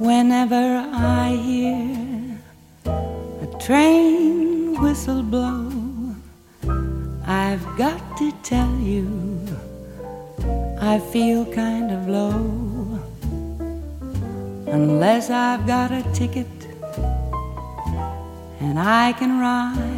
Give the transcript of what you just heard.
Whenever I hear a train whistle blow, I've got to tell you, I feel kind of low. Unless I've got a ticket and I can ride